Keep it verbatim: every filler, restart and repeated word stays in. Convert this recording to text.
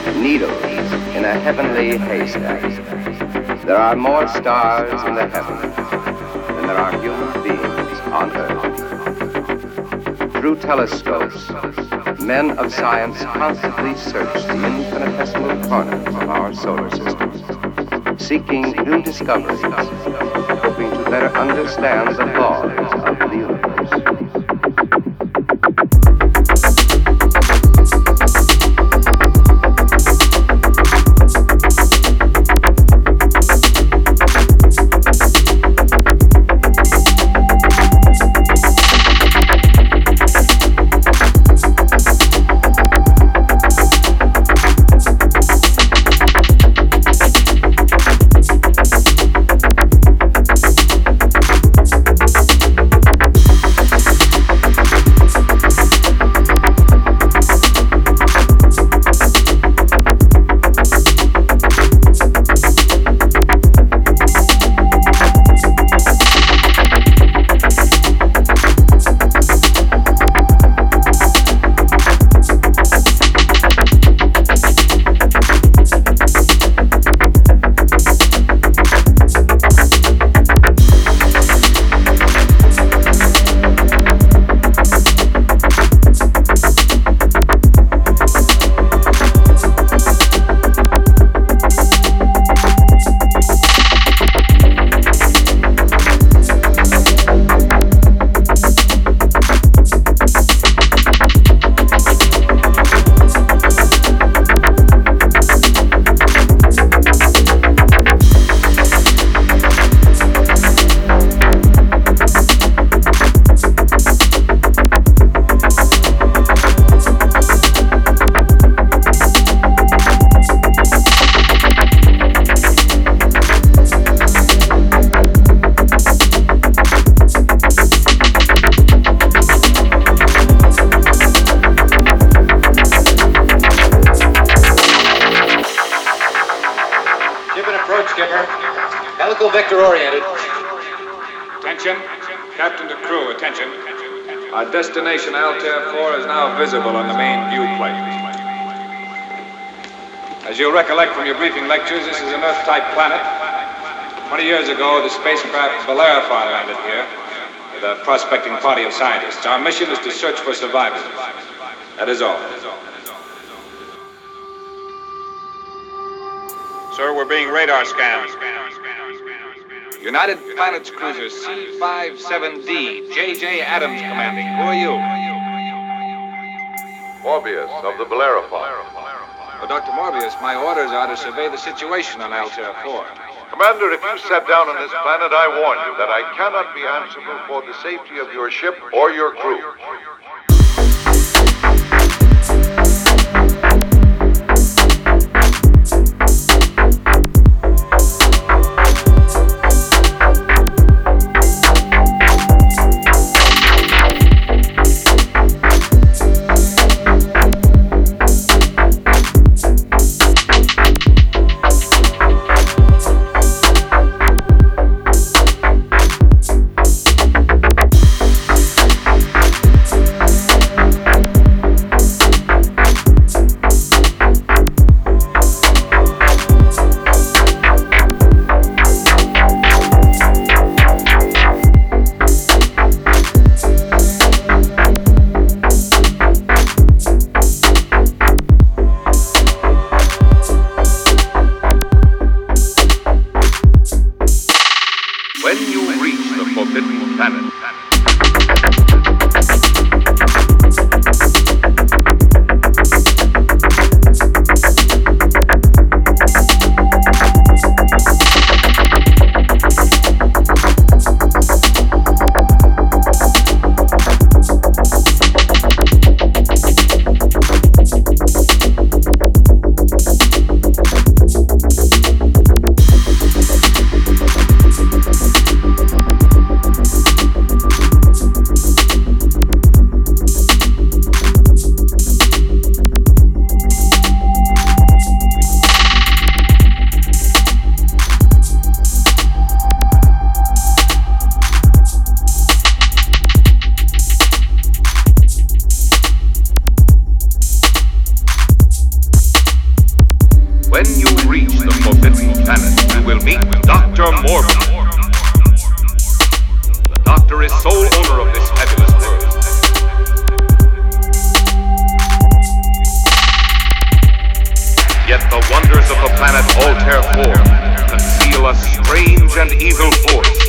needles in a heavenly haystack. There are more stars in the heavens than there are human beings on earth. Through telescopes, men of science constantly search the infinitesimal corners of our solar system, seeking new discoveries, hoping to better understand the laws of the universe. Vector-oriented. Attention. Captain to crew, attention. Our destination, Altair four, is now visible on the main viewplate. As you'll recollect from your briefing lectures, this is an Earth-type planet. Twenty years ago, the spacecraft Bellerophon landed here with a prospecting party of scientists. Our mission is to search for survivors. That is all. Sir, we're being radar scanned. United Planets cruiser C fifty-seven D, J J Adams commanding. Who are you? Morbius of the Bellerophon. Well, Doctor Morbius, my orders are to survey the situation on Altair four. Commander, if you sat down on this planet, I warn you that I cannot be answerable for the safety of your ship or your crew. meet Doctor Morgan. The Doctor is sole owner of this fabulous world. Yet the wonders of the planet Altair four conceal a strange and evil force.